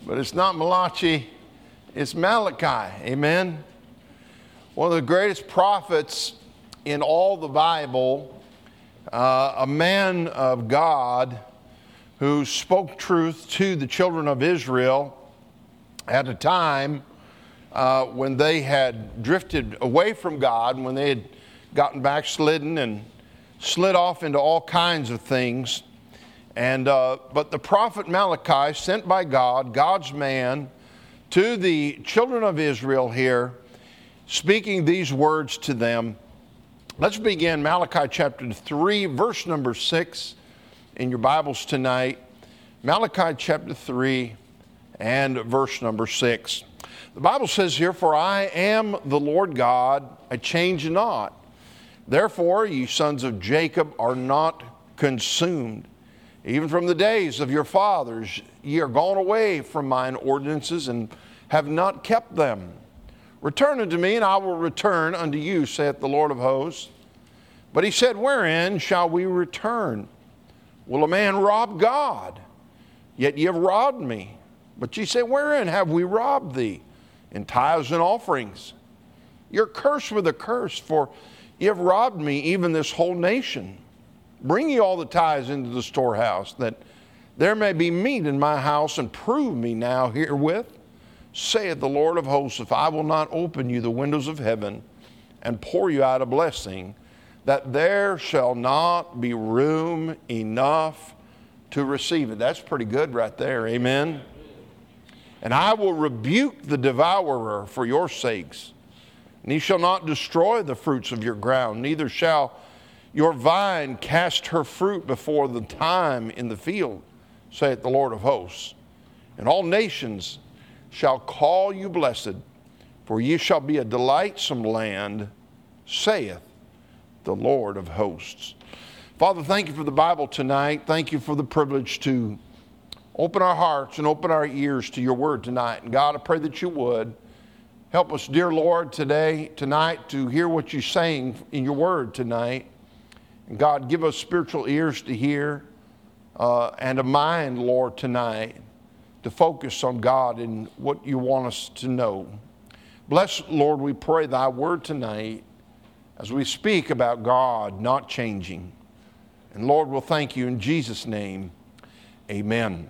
But it's not Malachi, it's Malachi. Amen. One of the greatest prophets in all the Bible, a man of God who spoke truth to the children of Israel at a time when they had drifted away from God, when they had gotten backslidden and slid off into all kinds of things. And but the prophet Malachi, sent by God, God's man, to the children of Israel here, speaking these words to them. Let's begin Malachi chapter 3, verse number 6 in your Bibles tonight. Malachi chapter 3 and verse number 6. The Bible says here, "For I am the Lord God, I change not. Therefore, ye sons of Jacob are not consumed. Even from the days of your fathers, ye are gone away from mine ordinances and have not kept them. Return unto me, and I will return unto you, saith the Lord of hosts. But he said, Wherein shall we return? Will a man rob God? Yet ye have robbed me. But ye say, Wherein have we robbed thee? In tithes and offerings. You're cursed with a curse, for ye have robbed me, even this whole nation. Bring ye all the tithes into the storehouse, that there may be meat in my house, and prove me now herewith, saith the Lord of hosts, if I will not open you the windows of heaven, and pour you out a blessing, that there shall not be room enough to receive it." That's pretty good right there, amen? "And I will rebuke the devourer for your sakes, and he shall not destroy the fruits of your ground, neither shall your vine cast her fruit before the time in the field, saith the Lord of hosts. And all nations shall call you blessed, for ye shall be a delightsome land, saith the Lord of hosts." Father, thank you for the Bible tonight. Thank you for the privilege to open our hearts and open our ears to your word tonight. And God, I pray that you would help us, dear Lord, tonight to hear what you're saying in your word tonight. And God, give us spiritual ears to hear and a mind, Lord, tonight to focus on God and what you want us to know. Bless, Lord, we pray thy word tonight as we speak about God not changing. And Lord, we'll thank you in Jesus' name. Amen.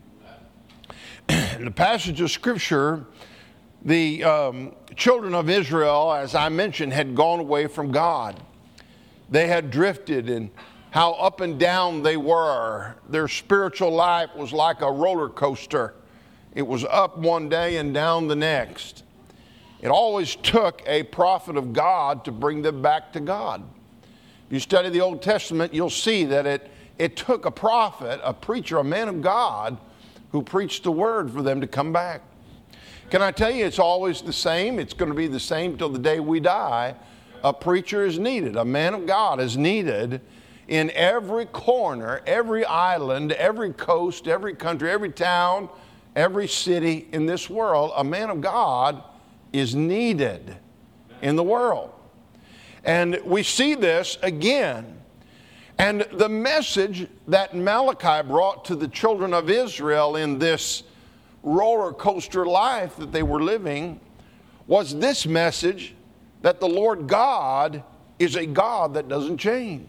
In the passage of Scripture, the children of Israel, as I mentioned, had gone away from God. They had drifted, and how up and down they were. Their spiritual life was like a roller coaster. It was up one day and down the next. It always took a prophet of God to bring them back to God. If you study the Old Testament, you'll see that it took a prophet, a preacher, a man of God who preached the word for them to come back. Can I tell you, it's always the same. It's going to be the same till the day we die. A preacher is needed. A man of God is needed in every corner, every island, every coast, every country, every town, every city in this world. A man of God is needed in the world. And we see this again. And the message that Malachi brought to the children of Israel in this roller coaster life that they were living was this message, that the Lord God is a God that doesn't change.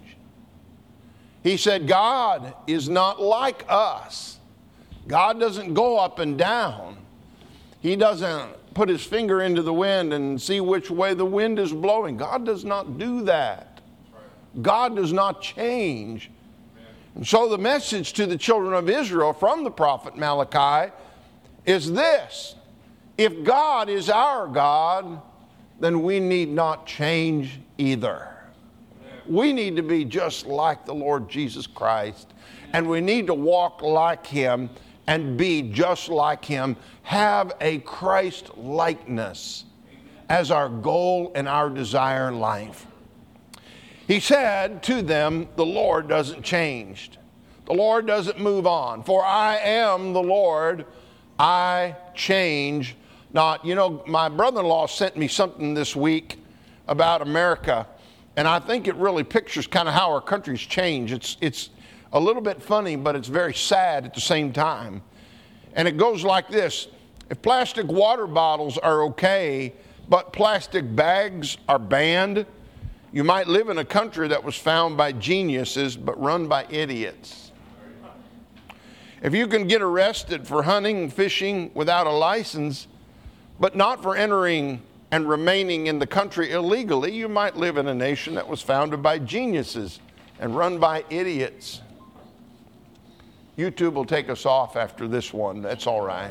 He said God is not like us. God doesn't go up and down. He doesn't put his finger into the wind and see which way the wind is blowing. God does not do that. God does not change. And so the message to the children of Israel from the prophet Malachi is this: if God is our God, then we need not change either. We need to be just like the Lord Jesus Christ, and we need to walk like him and be just like him, have a Christ likeness as our goal and our desire in life. He said to them, the Lord doesn't change. The Lord doesn't move on. For I am the Lord, I change not. You know, my brother-in-law sent me something this week about America, and I think it really pictures kind of how our country's changed. It's a little bit funny, but it's very sad at the same time. And it goes like this. If plastic water bottles are okay, but plastic bags are banned, you might live in a country that was found by geniuses but run by idiots. If you can get arrested for hunting and fishing without a license, but not for entering and remaining in the country illegally, you might live in a nation that was founded by geniuses and run by idiots. YouTube will take us off after this one. That's all right.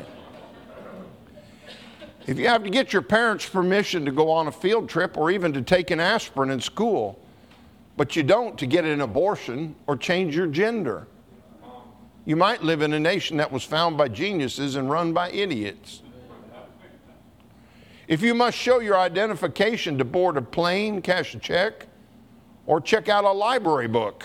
If you have to get your parents' permission to go on a field trip or even to take an aspirin in school, but you don't to get an abortion or change your gender, you might live in a nation that was founded by geniuses and run by idiots. If you must show your identification to board a plane, cash a check, or check out a library book,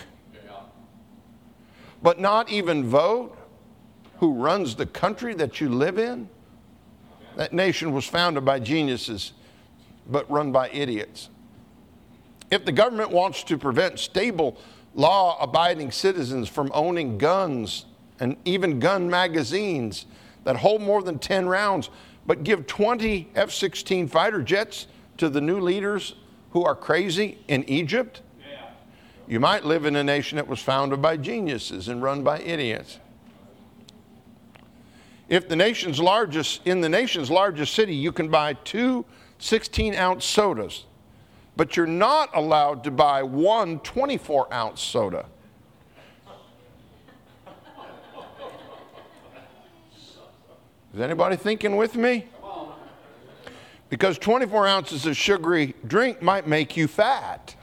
but not even vote who runs the country that you live in, that nation was founded by geniuses, but run by idiots. If the government wants to prevent stable, law-abiding citizens from owning guns and even gun magazines that hold more than 10 rounds, but give 20 F-16 fighter jets to the new leaders who are crazy in Egypt, you might live in a nation that was founded by geniuses and run by idiots. If in the nation's largest city, you can buy 2 16-ounce sodas, but you're not allowed to buy 1 24-ounce soda. Is anybody thinking with me? Because 24 ounces of sugary drink might make you fat.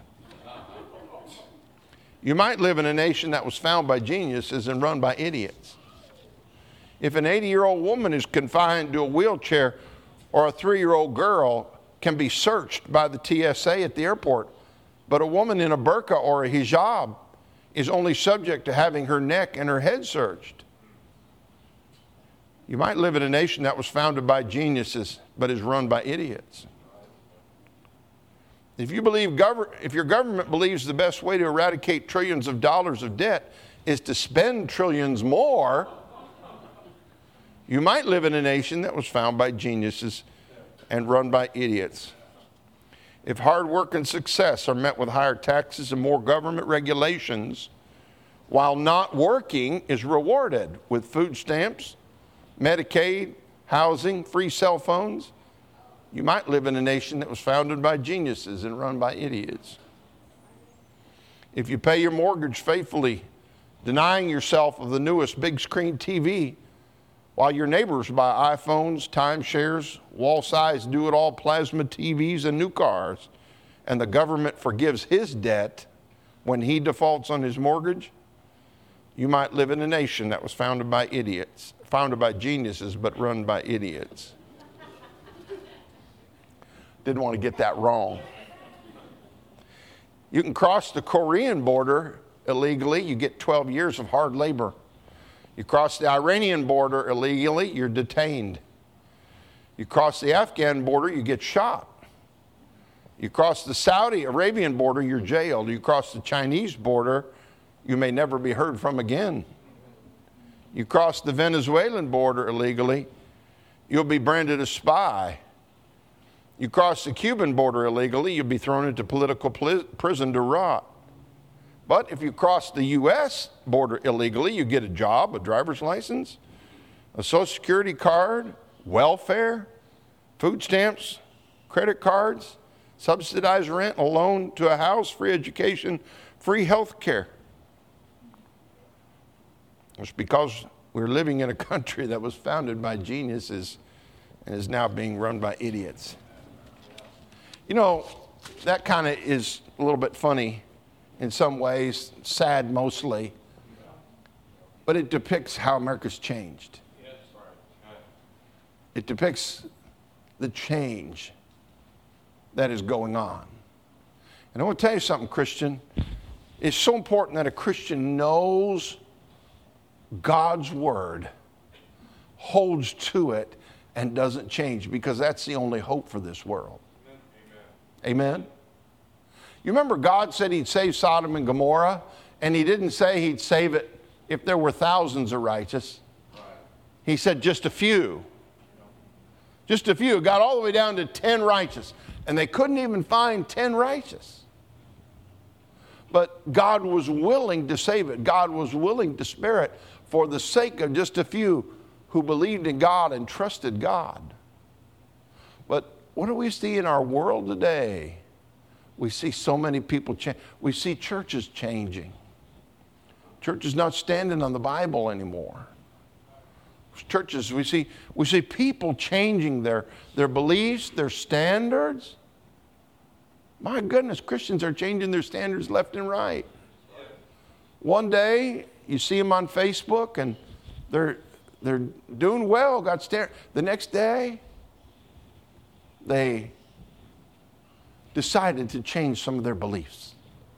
You might live in a nation that was founded by geniuses and run by idiots. If an 80-year-old woman is confined to a wheelchair, or a 3-year-old girl can be searched by the TSA at the airport, but a woman in a burqa or a hijab is only subject to having her neck and her head searched. You might live in a nation that was founded by geniuses but is run by idiots. If your government believes the best way to eradicate trillions of dollars of debt is to spend trillions more, you might live in a nation that was founded by geniuses and run by idiots. If hard work and success are met with higher taxes and more government regulations, while not working is rewarded with food stamps, Medicaid, housing, free cell phones, you might live in a nation that was founded by geniuses and run by idiots. If you pay your mortgage faithfully, denying yourself of the newest big screen TV, while your neighbors buy iPhones, timeshares, wall-sized do-it-all plasma TVs, and new cars, and the government forgives his debt when he defaults on his mortgage, you might live in a nation that was founded by idiots, founded by geniuses, but run by idiots. Didn't want to get that wrong. You can cross the Korean border illegally, you get 12 years of hard labor. You cross the Iranian border illegally, you're detained. You cross the Afghan border, you get shot. You cross the Saudi Arabian border, you're jailed. You cross the Chinese border, you may never be heard from again. You cross the Venezuelan border illegally, you'll be branded a spy. You cross the Cuban border illegally, you'll be thrown into political prison to rot. But if you cross the U.S. border illegally, you get a job, a driver's license, a Social Security card, welfare, food stamps, credit cards, subsidized rent, a loan to a house, free education, free health care. It's because we're living in a country that was founded by geniuses and is now being run by idiots. You know, that kind of is a little bit funny in some ways, sad mostly, but it depicts how America's changed. It depicts the change that is going on. And I want to tell you something, Christian. It's so important that a Christian knows God's word, holds to it, and doesn't change, because that's the only hope for this world. Amen? You remember God said he'd save Sodom and Gomorrah, and he didn't say he'd save it if there were thousands of righteous. He said just a few. Just a few. It got all the way down to 10 righteous. And they couldn't even find 10 righteous. But God was willing to save it. God was willing to spare it for the sake of just a few who believed in God and trusted God. But what do we see in our world today? We see so many people change. We see churches changing. Churches not standing on the Bible anymore. Churches, we see people changing their beliefs, their standards. My goodness, Christians are changing their standards left and right. One day, you see them on Facebook and they're doing well, got standards. The next day, they decided to change some of their beliefs.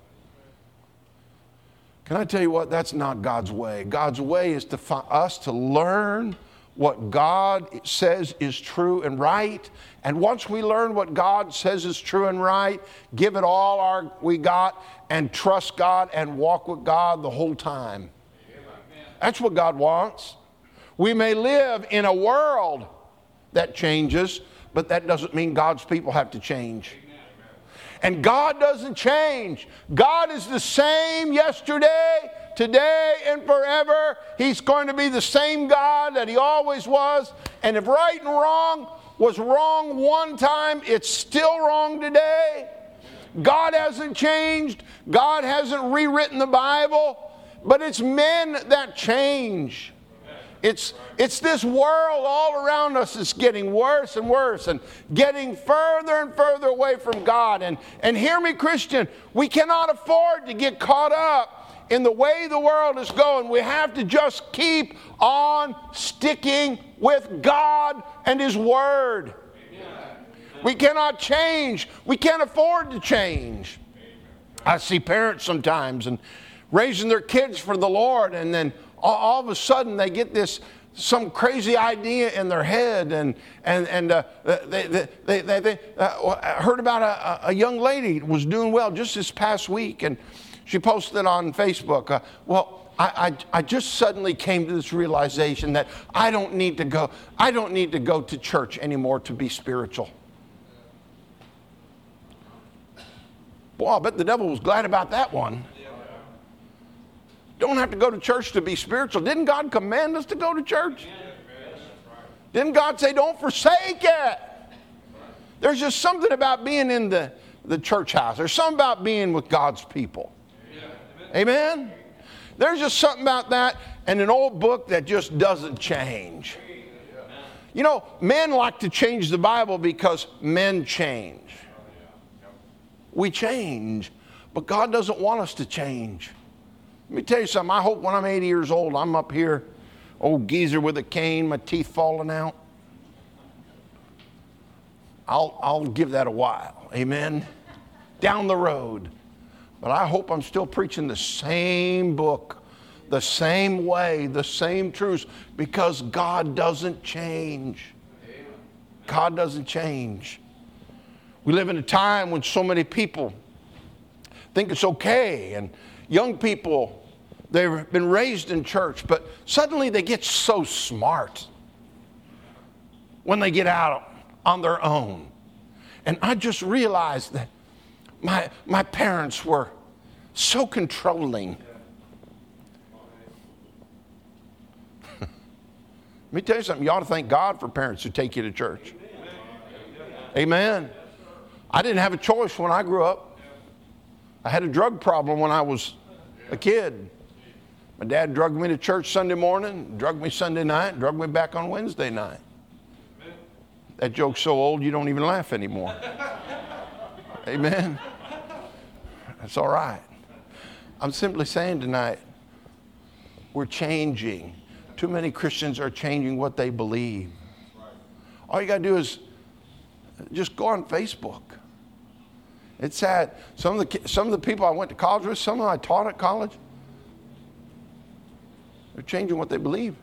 Can I tell you what? That's not God's way. God's way is us to learn what God says is true and right. And once we learn what God says is true and right, give it all we got and trust God and walk with God the whole time. That's what God wants. We may live in a world that changes, but that doesn't mean God's people have to change. And God doesn't change. God is the same yesterday, today, and forever. He's going to be the same God that He always was. And if right and wrong was wrong one time, it's still wrong today. God hasn't changed. God hasn't rewritten the Bible. But it's men that change. It's this world all around us is getting worse and worse and getting further and further away from God. And hear me, Christian, we cannot afford to get caught up in the way the world is going. We have to just keep on sticking with God and His Word. We cannot change. We can't afford to change. I see parents sometimes and raising their kids for the Lord, and then all of a sudden they get some crazy idea in their head, and they heard about a young lady who was doing well just this past week, and she posted on Facebook, I just suddenly came to this realization that I don't need to go to church anymore to be spiritual. Boy, I bet the devil was glad about that one. Don't have to go to church to be spiritual. Didn't God command us to go to church? Didn't God say, don't forsake it? There's just something about being in the church house. There's something about being with God's people. Amen? There's just something about that and an old book that just doesn't change. You know, men like to change the Bible because men change. We change, but God doesn't want us to change. Let me tell you something. I hope when I'm 80 years old, I'm up here, old geezer with a cane, my teeth falling out. I'll give that a while. Amen? Down the road. But I hope I'm still preaching the same book, the same way, the same truths, because God doesn't change. God doesn't change. We live in a time when so many people think it's okay, and young people, they've been raised in church, but suddenly they get so smart when they get out on their own. And I just realized that my parents were so controlling. Let me tell you something. You ought to thank God for parents who take you to church. Amen. I didn't have a choice when I grew up. I had a drug problem when I was a kid. My dad drugged me to church Sunday morning, drugged me Sunday night, drugged me back on Wednesday night. That joke's so old you don't even laugh anymore. Amen. That's all right. I'm simply saying tonight, we're changing. Too many Christians are changing what they believe. All you got to do is just go on Facebook. It's sad. Some of the people I went to college with, some of them I taught at college, they're changing what they believe.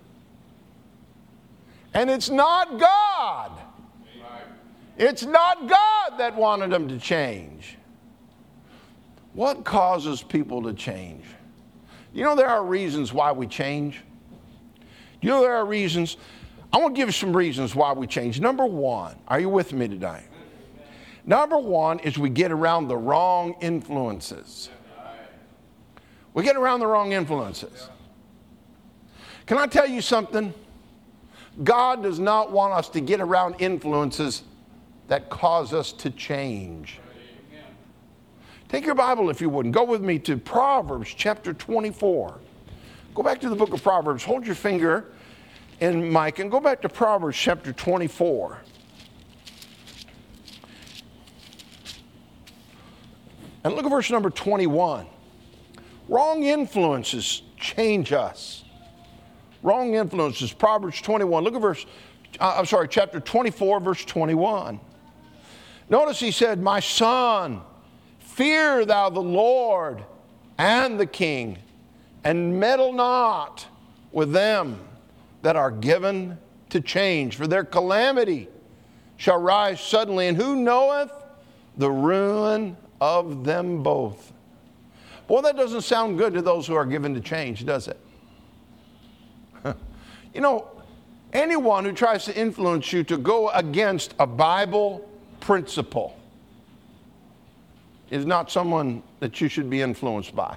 And it's not God. It's not God that wanted them to change. What causes people to change? You know, there are reasons why we change. You know there are reasons. I want to give you some reasons why we change. Number one, are you with me today? Number one is we get around the wrong influences. We get around the wrong influences. Can I tell you something? God does not want us to get around influences that cause us to change. Take your Bible, if you would, and go with me to Proverbs chapter 24. Go back to the book of Proverbs. Hold your finger in Mike and go back to Proverbs chapter 24. And look at verse number 21. Wrong influences change us. Wrong influences. Proverbs 21. Look at chapter 24, verse 21. Notice he said, my son, fear thou the Lord and the king, and meddle not with them that are given to change. For their calamity shall rise suddenly, and who knoweth the ruin of them both? Boy, that doesn't sound good to those who are given to change, does it? You know, anyone who tries to influence you to go against a Bible principle is not someone that you should be influenced by.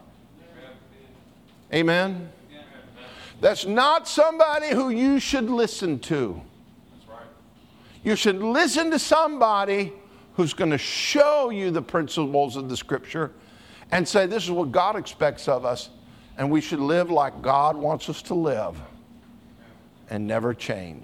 Amen? That's not somebody who you should listen to. You should listen to somebody who's going to show you the principles of the Scripture and say, this is what God expects of us, and we should live like God wants us to live and never change.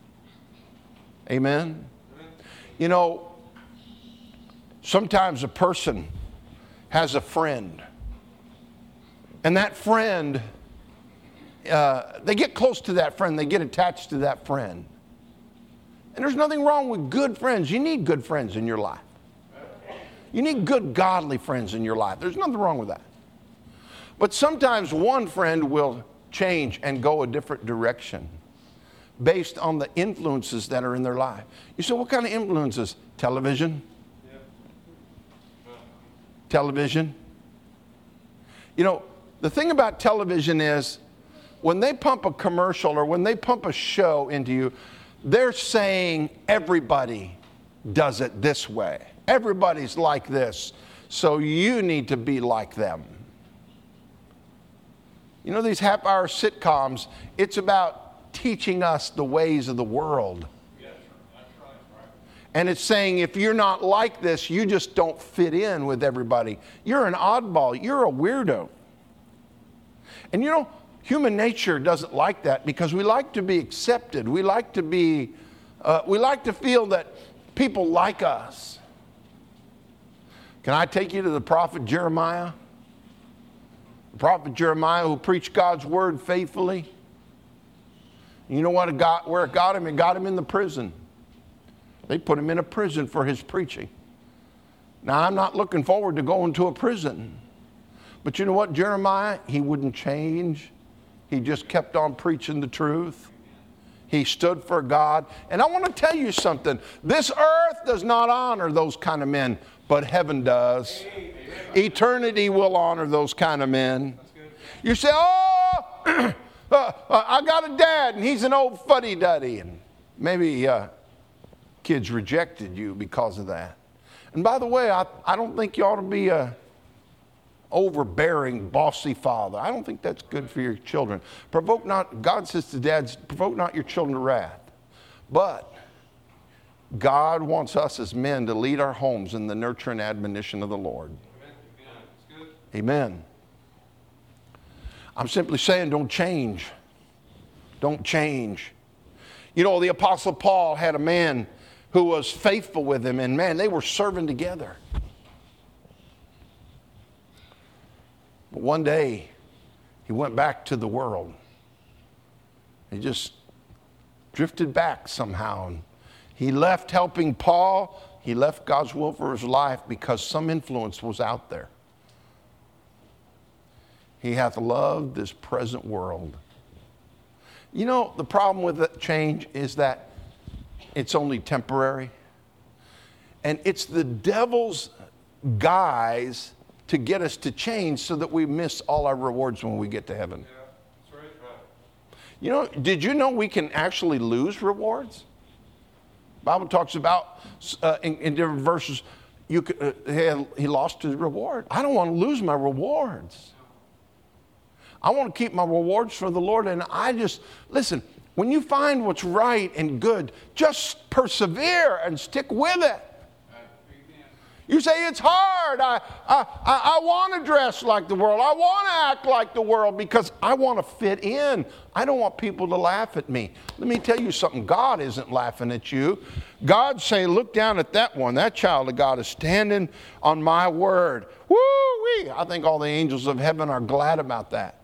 Amen? You know, sometimes a person has a friend, and that friend, they get close to that friend, they get attached to that friend. And there's nothing wrong with good friends. You need good friends in your life. You need good, godly friends in your life. There's nothing wrong with that. But sometimes one friend will change and go a different direction based on the influences that are in their life. You say, what kind of influences? Television. Television. You know, the thing about television is when they pump a commercial or when they pump a show into you, they're saying everybody does it this way. Everybody's like this, so you need to be like them. You know, these half-hour sitcoms, it's about teaching us the ways of the world. Yes, that's right. And it's saying if you're not like this, you just don't fit in with everybody. You're an oddball. You're a weirdo. And you know, human nature doesn't like that because we like to be accepted. We like to feel that people like us. Can I take you to the prophet Jeremiah? The prophet Jeremiah who preached God's word faithfully. You know what where it got him? It got him in the prison. They put him in a prison for his preaching. Now, I'm not looking forward to going to a prison. But you know what, Jeremiah? He wouldn't change. He just kept on preaching the truth. He stood for God. And I want to tell you something. This earth does not honor those kind of men, but heaven does. Eternity will honor those kind of men. You say, oh, I got a dad, and he's an old fuddy-duddy. And maybe kids rejected you because of that. And by the way, I don't think you ought to be a overbearing, bossy father. I don't think that's good for your children. Provoke not, God says to dads, provoke not your children to wrath. But God wants us as men to lead our homes in the nurture and admonition of the Lord. Amen. I'm simply saying don't change. Don't change. You know, the Apostle Paul had a man who was faithful with him, and man, they were serving together. But one day, he went back to the world. He just drifted back somehow. And he left helping Paul. He left God's will for his life because some influence was out there. He hath loved this present world. You know, the problem with that change is that it's only temporary. And it's the devil's guise to get us to change so that we miss all our rewards when we get to heaven. You know, did you know we can actually lose rewards? The Bible talks about in different verses, he lost his reward. I don't want to lose my rewards. I want to keep my rewards for the Lord. And listen, when you find what's right and good, just persevere and stick with it. You say, it's hard. I want to dress like the world. I want to act like the world because I want to fit in. I don't want people to laugh at me. Let me tell you something. God isn't laughing at you. God's saying, look down at that one. That child of God is standing on my word. Woo-wee! I think all the angels of heaven are glad about that.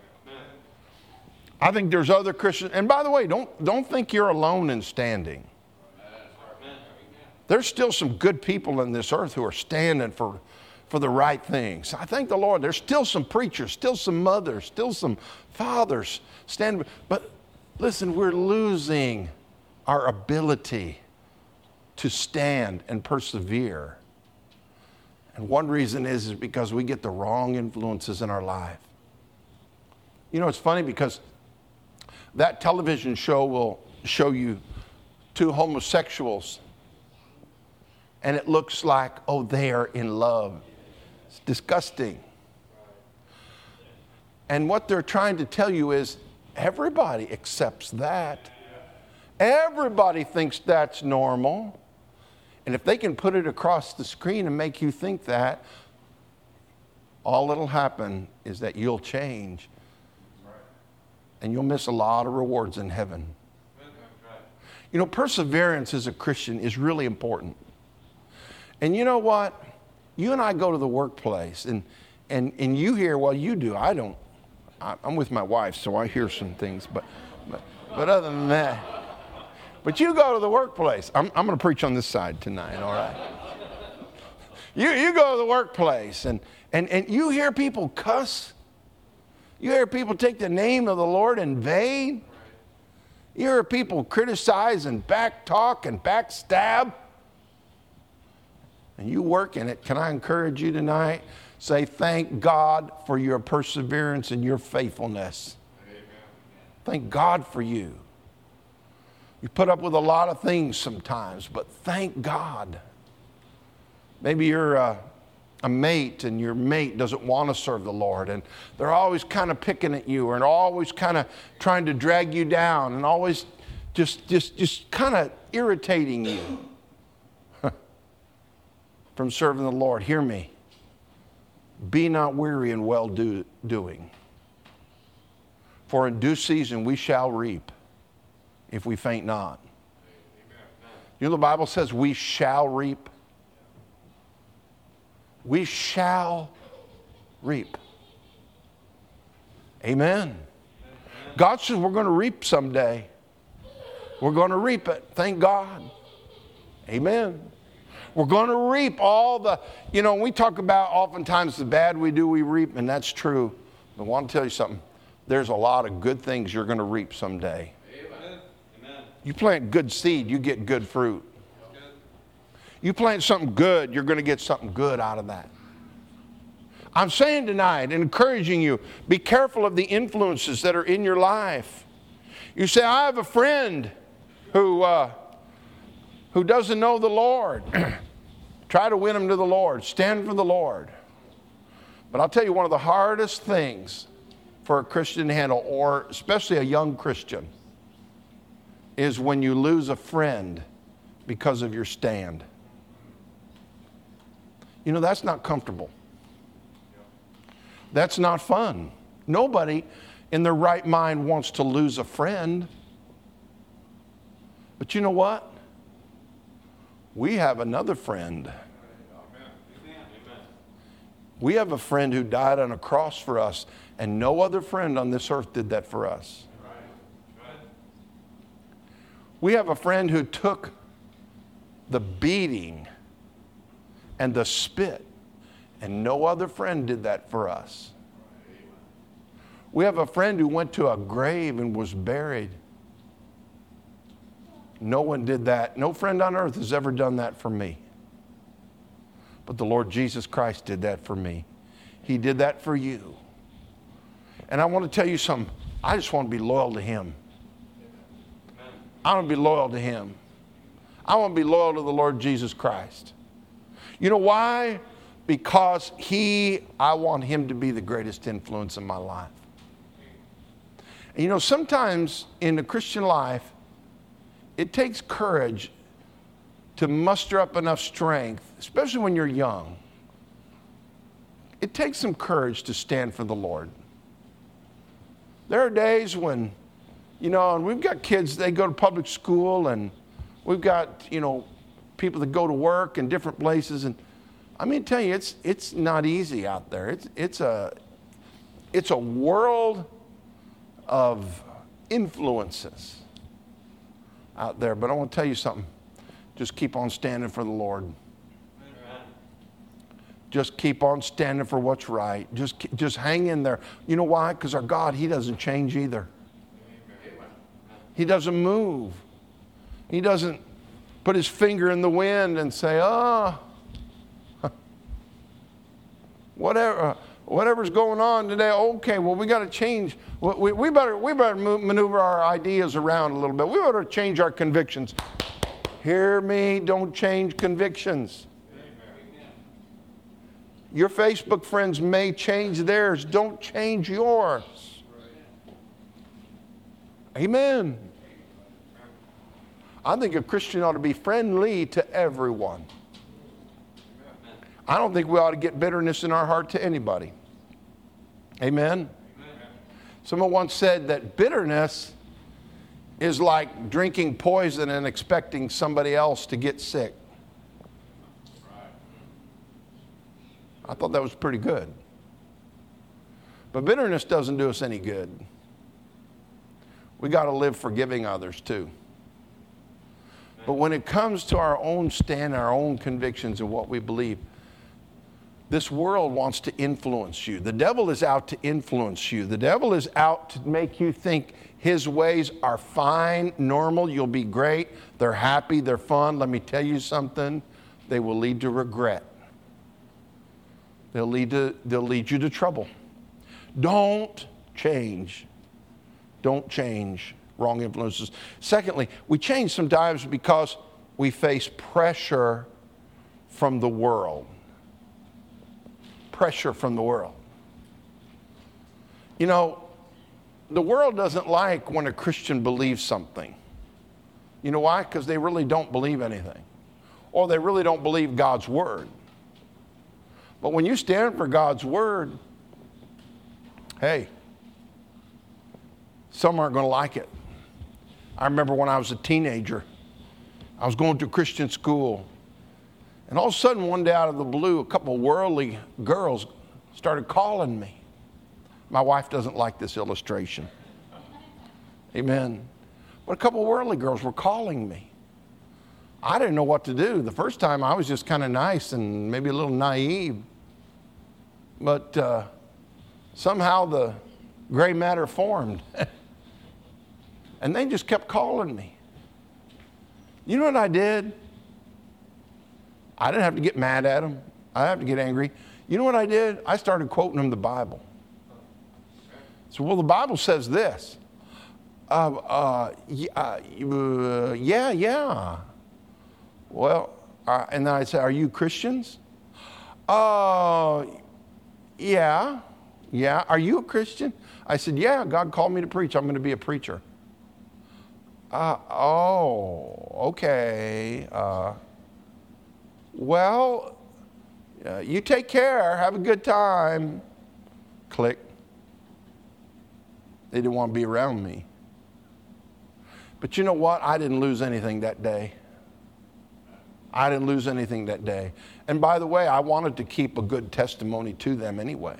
I think there's other Christians. And by the way, don't think you're alone in standing. There's still some good people in this earth who are standing for the right things. I thank the Lord. There's still some preachers, still some mothers, still some fathers standing. But listen, we're losing our ability to stand and persevere. And one reason is because we get the wrong influences in our life. You know, it's funny because that television show will show you two homosexuals, and it looks like, oh, they are in love. It's disgusting. And what they're trying to tell you is everybody accepts that. Everybody thinks that's normal. And if they can put it across the screen and make you think that, all that'll happen is that you'll change. And you'll miss a lot of rewards in heaven. You know, perseverance as a Christian is really important. And you know what? You and I go to the workplace, and you hear, well, you do. I don't. I'm with my wife, so I hear some things. But other than that, but you go to the workplace. I'm going to preach on this side tonight, all right? You go to the workplace, and you hear people cuss. You hear people take the name of the Lord in vain. You hear people criticize and backtalk and backstab. And you work in it. Can I encourage you tonight? Say, thank God for your perseverance and your faithfulness. Amen. Thank God for you. You put up with a lot of things sometimes, but thank God. Maybe you're a mate and your mate doesn't want to serve the Lord, and they're always kind of picking at you and always kind of trying to drag you down and always just kind of irritating you from serving the Lord. Hear me. Be not weary in well doing. For in due season we shall reap if we faint not. You know the Bible says we shall reap. We shall reap. Amen. God says we're going to reap someday. We're going to reap it. Thank God. Amen. We're going to reap all the, we talk about oftentimes the bad we do, we reap, and that's true. But I want to tell you something. There's a lot of good things you're going to reap someday. Amen. You plant good seed, you get good fruit. You plant something good, you're going to get something good out of that. I'm saying tonight, encouraging you, be careful of the influences that are in your life. You say, I have a friend who doesn't know the Lord. Try to win him to the Lord. Stand for the Lord. But I'll tell you, one of the hardest things for a Christian to handle, or especially a young Christian, is when you lose a friend because of your stand. You know, that's not comfortable. That's not fun. Nobody in their right mind wants to lose a friend. But you know what? We have another friend. We have a friend who died on a cross for us, and no other friend on this earth did that for us. We have a friend who took the beating and the spit, and no other friend did that for us. We have a friend who went to a grave and was buried. No one did that. No friend on earth has ever done that for me. But the Lord Jesus Christ did that for me. He did that for you. And I want to tell you something. I just want to be loyal to Him. I want to be loyal to Him. I want to be loyal to the Lord Jesus Christ. You know why? Because I want Him to be the greatest influence in my life. And you know, sometimes in the Christian life, it takes courage to muster up enough strength, especially when you're young. It takes some courage to stand for the Lord. There are days when, you know, and we've got kids, they go to public school, and we've got, you know, people that go to work in different places. And I mean, tell you, it's not easy out there. It's a world of influences out there. But I want to tell you something. Just keep on standing for the Lord. Just keep on standing for what's right. Just hang in there. You know why? Because our God, He doesn't change either. He doesn't move. He doesn't put His finger in the wind and say, whatever's going on today, okay, well, we got to change. We better maneuver our ideas around a little bit. We better change our convictions. Hear me, don't change convictions. Your Facebook friends may change theirs. Don't change yours. Amen. I think a Christian ought to be friendly to everyone. I don't think we ought to get bitterness in our heart to anybody. Amen. Someone once said that bitterness is like drinking poison and expecting somebody else to get sick. I thought that was pretty good. But bitterness doesn't do us any good. We got to live forgiving others too. But when it comes to our own stand, our own convictions and what we believe, this world wants to influence you. The devil is out to influence you. The devil is out to make you think his ways are fine, normal, you'll be great, they're happy, they're fun. Let me tell you something, they will lead to regret. They'll lead you to trouble. Don't change. Don't change wrong influences. Secondly, we change sometimes because we face pressure from the world. Pressure from the world. You know, the world doesn't like when a Christian believes something. You know why? Because they really don't believe anything. Or they really don't believe God's word. But when you stand for God's word, hey, some aren't going to like it. I remember when I was a teenager, I was going to Christian school. And all of a sudden, one day out of the blue, a couple of worldly girls started calling me. My wife doesn't like this illustration. Amen. But a couple of worldly girls were calling me. I didn't know what to do. The first time I was just kind of nice and maybe a little naive. But somehow the gray matter formed. And they just kept calling me. You know what I did? I didn't have to get mad at them. I didn't have to get angry. You know what I did? I started quoting them the Bible. So, well, the Bible says this. Yeah. Well, and then I'd say, are you Christians? Yeah. Are you a Christian? I said, yeah, God called me to preach. I'm going to be a preacher. Okay. Well, you take care. Have a good time. Click. They didn't want to be around me. But you know what? I didn't lose anything that day. I didn't lose anything that day. And by the way, I wanted to keep a good testimony to them anyway.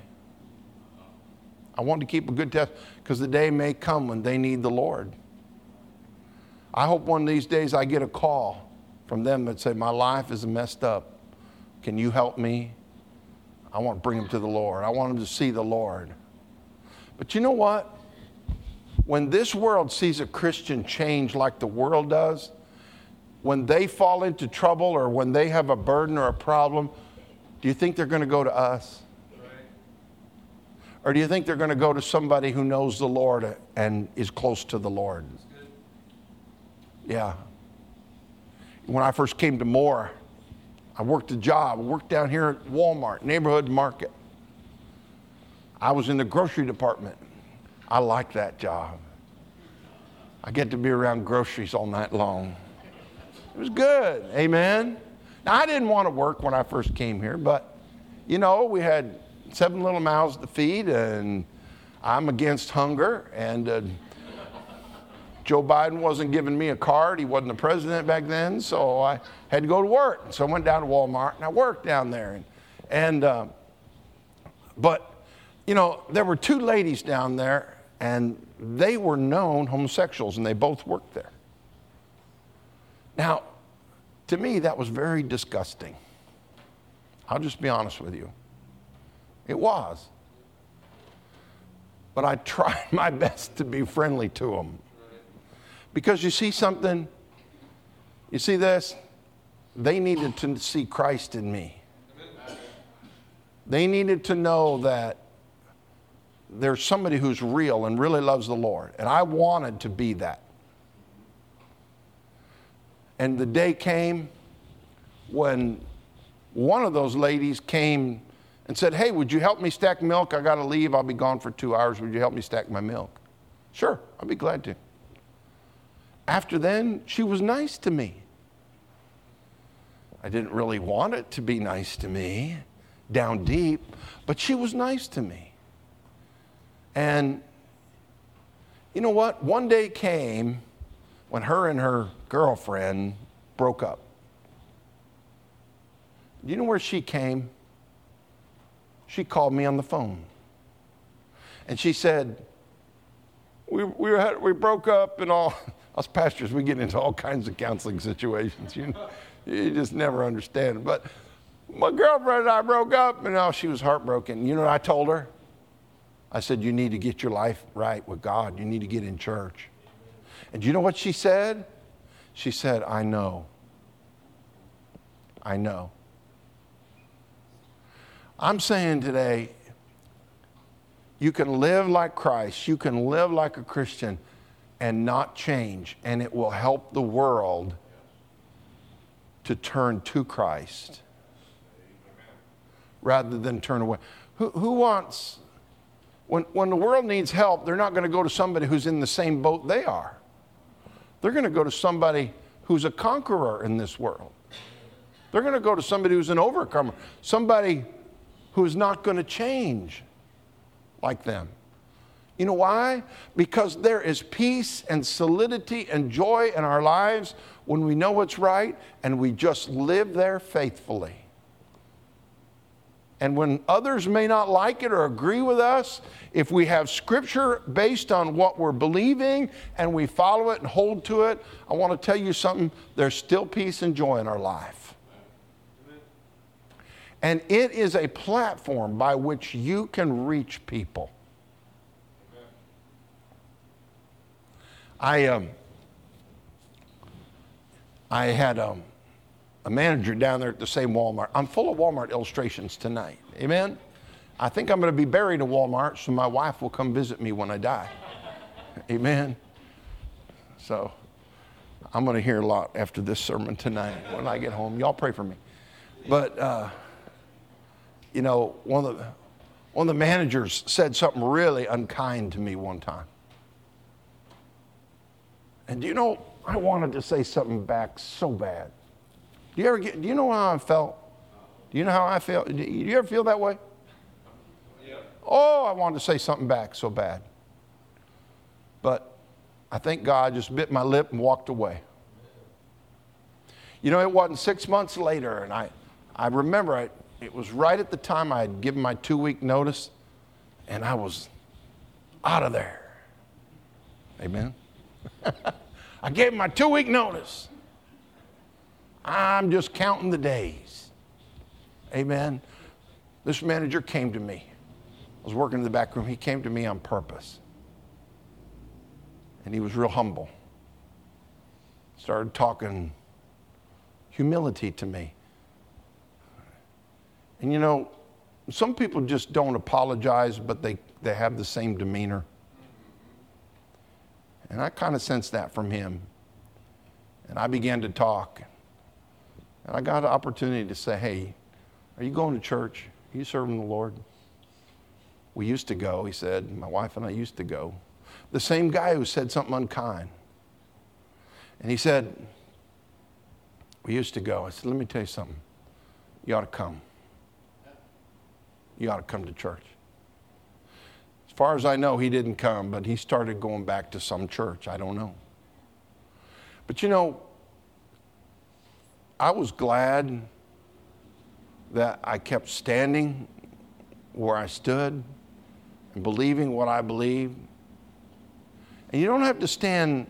I wanted to keep a good test because the day may come when they need the Lord. I hope one of these days I get a call from them that say, my life is messed up. Can you help me? I want to bring them to the Lord. I want them to see the Lord. But you know what? When this world sees a Christian change like the world does, when they fall into trouble or when they have a burden or a problem, do you think they're going to go to us? Or do you think they're going to go to somebody who knows the Lord and is close to the Lord? Yeah. When I first came to Moore, I worked a job. I worked down here at Walmart, neighborhood market. I was in the grocery department. I liked that job. I get to be around groceries all night long. It was good. Amen. Now, I didn't want to work when I first came here, but, you know, we had 7 little mouths to feed, and I'm against hunger, and Joe Biden wasn't giving me a card. He wasn't the president back then, so I had to go to work. So I went down to Walmart, and I worked down there. But, you know, there were 2 ladies down there, and they were known homosexuals, and they both worked there. Now, to me, that was very disgusting. I'll just be honest with you. It was. But I tried my best to be friendly to them. Because you see something, you see this? They needed to see Christ in me. They needed to know that there's somebody who's real and really loves the Lord. And I wanted to be that. And the day came when one of those ladies came and said, hey, would you help me stack milk? I got to leave. I'll be gone for 2 hours. Would you help me stack my milk? Sure, I'll be glad to. After then, she was nice to me. I didn't really want it to be nice to me down deep, but she was nice to me. And you know what? One day came when her and her girlfriend broke up. Do you know where she came? She called me on the phone. And she said, we broke up and all. Us pastors, we get into all kinds of counseling situations. You just never understand. But my girlfriend and I broke up, and she was heartbroken. You know what I told her? I said, you need to get your life right with God. You need to get in church. And do you know what she said? She said, I know. I know. I'm saying today, you can live like Christ. You can live like a Christian and not change, and it will help the world to turn to Christ rather than turn away. Who wants, when the world needs help, they're not going to go to somebody who's in the same boat they are. They're going to go to somebody who's a conqueror in this world. They're going to go to somebody who's an overcomer, somebody who's not going to change like them. You know why? Because there is peace and solidity and joy in our lives when we know what's right and we just live there faithfully. And when others may not like it or agree with us, if we have scripture based on what we're believing and we follow it and hold to it, I want to tell you something, there's still peace and joy in our life. And it is a platform by which you can reach people. I had a manager down there at the same Walmart. I'm full of Walmart illustrations tonight. Amen? I think I'm going to be buried in Walmart, so my wife will come visit me when I die. Amen? So I'm going to hear a lot after this sermon tonight when I get home. Y'all pray for me. But, you know, one of the managers said something really unkind to me one time. And do you know, I wanted to say something back so bad. Do you know how I felt? Do you know how I felt? Do you ever feel that way? Yeah. Oh, I wanted to say something back so bad. But I think God just bit my lip and walked away. You know, it wasn't 6 months later, and I remember it was right at the time I had given my 2-week notice, and I was out of there. Amen? I gave my 2-week notice. I'm just counting the days. Amen. This manager came to me. I was working in the back room. He came to me on purpose. And he was real humble. Started talking humility to me. And you know, some people just don't apologize, but they have the same demeanor. And I kind of sensed that from him. And I began to talk. And I got an opportunity to say, hey, are you going to church? Are you serving the Lord? We used to go, he said. My wife and I used to go. The same guy who said something unkind. And he said, we used to go. I said, let me tell you something. You ought to come. You ought to come to church. As far as I know, he didn't come, but he started going back to some church. I don't know. But you know, I was glad that I kept standing where I stood and believing what I believed. And you don't have to stand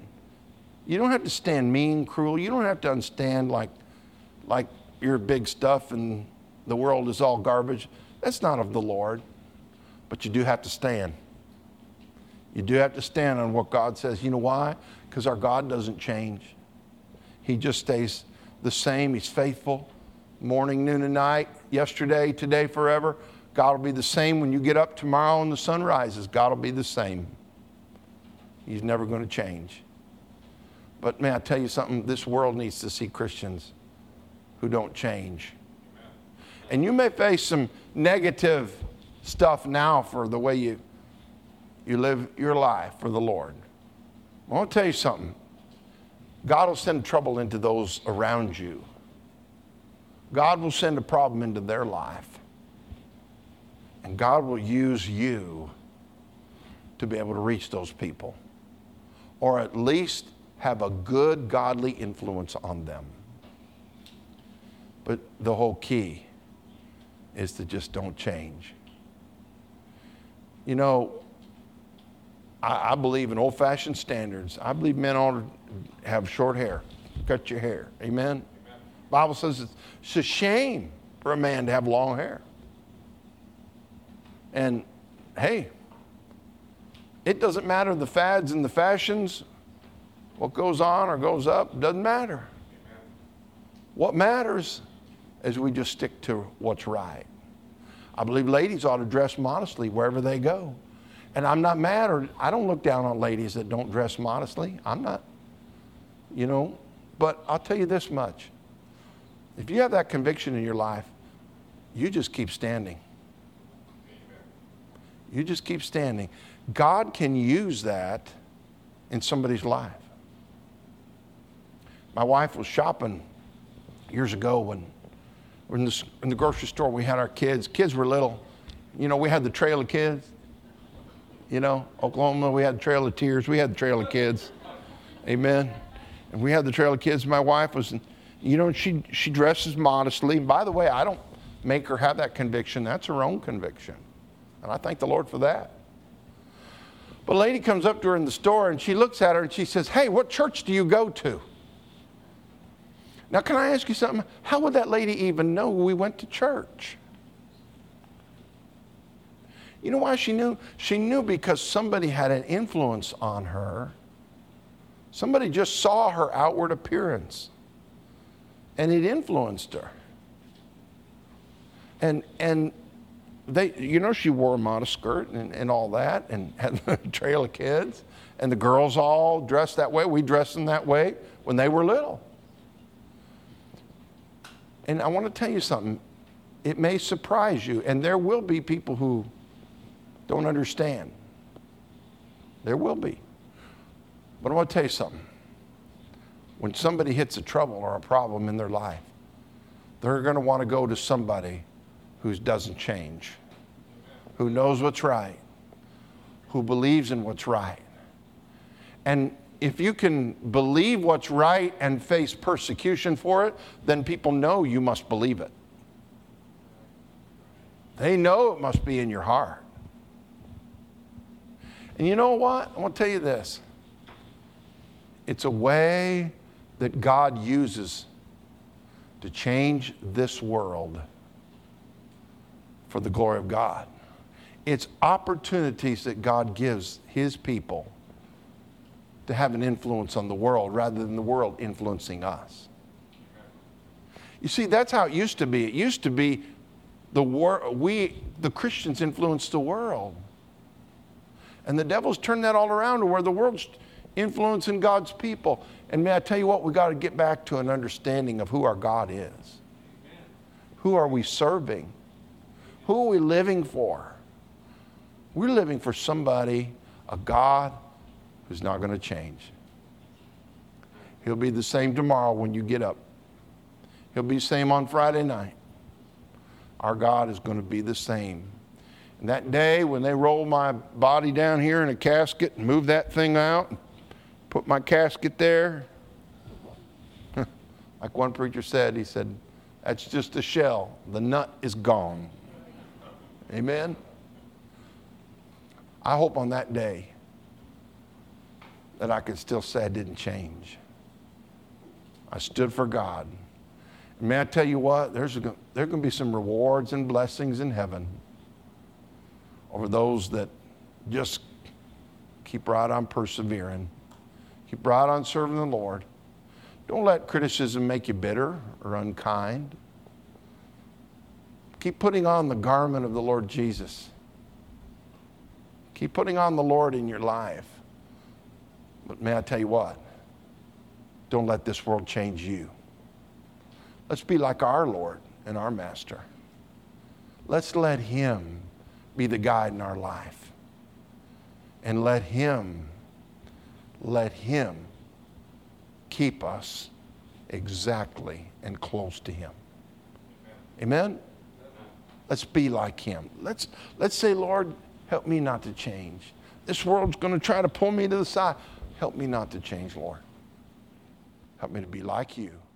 mean, cruel. You don't have to stand like you're big stuff and the world is all garbage. That's not of the Lord. But you do have to stand. You do have to stand on what God says. You know why? Because our God doesn't change. He just stays the same. He's faithful. Morning, noon, and night. Yesterday, today, forever. God will be the same when you get up tomorrow and the sun rises. God will be the same. He's never going to change. But man, I tell you something, this world needs to see Christians who don't change. And you may face some negative stuff now for the way you live your life for the Lord. I want to tell you something. God will send trouble into those around you. God will send a problem into their life. And God will use you to be able to reach those people. Or at least have a good, godly influence on them. But the whole key is to just don't change. You know, I believe in old-fashioned standards. I believe men ought to have short hair. Cut your hair. Amen? The Bible says it's a shame for a man to have long hair. And, hey, it doesn't matter the fads and the fashions. What goes on or goes up doesn't matter. What matters is we just stick to what's right. I believe ladies ought to dress modestly wherever they go. And I'm not mad, or I don't look down on ladies that don't dress modestly. I'm not, but I'll tell you this much. If you have that conviction in your life, you just keep standing. You just keep standing. God can use that in somebody's life. My wife was shopping years ago when we're in the grocery store. We had our kids. Kids were little. We had the trail of kids. Oklahoma, we had the Trail of Tears. We had the Trail of Kids. Amen. And we had the Trail of Kids. My wife was, she dresses modestly. And by the way, I don't make her have that conviction. That's her own conviction. And I thank the Lord for that. But a lady comes up to her in the store and she looks at her and she says, hey, what church do you go to? Now, can I ask you something? How would that lady even know we went to church? You know why she knew? She knew because somebody had an influence on her. Somebody just saw her outward appearance, and it influenced her. And they, she wore a modest skirt and all that, and had a trail of kids, and the girls all dressed that way. We dressed them that way when they were little. And I want to tell you something. It may surprise you, and there will be people who don't understand. There will be. But I want to tell you something. When somebody hits a trouble or a problem in their life, they're going to want to go to somebody who doesn't change, who knows what's right, who believes in what's right. And if you can believe what's right and face persecution for it, then people know you must believe it. They know it must be in your heart. And you know what? I want to tell you this. It's a way that God uses to change this world for the glory of God. It's opportunities that God gives His people to have an influence on the world rather than the world influencing us. You see, that's how it used to be. It used to be The Christians influence the world. And the devil's turned that all around to where the world's influencing God's people. And may I tell you what, we got to get back to an understanding of who our God is. Amen. Who are we serving? Who are we living for? We're living for somebody, a God who's not going to change. He'll be the same tomorrow when you get up. He'll be the same on Friday night. Our God is going to be the same. And that day when they roll my body down here in a casket and move that thing out, and put my casket there, like one preacher said, he said, that's just a shell. The nut is gone. Amen? I hope on that day that I can still say I didn't change. I stood for God. And may I tell you what? There are going to be some rewards and blessings in heaven over those that just keep right on persevering. Keep right on serving the Lord. Don't let criticism make you bitter or unkind. Keep putting on the garment of the Lord Jesus. Keep putting on the Lord in your life. But may I tell you what? Don't let this world change you. Let's be like our Lord and our Master. Let's let Him be the guide in our life. And let Him keep us exactly and close to Him. Amen? Let's be like Him. Let's say, Lord, help me not to change. This world's going to try to pull me to the side. Help me not to change, Lord. Help me to be like You.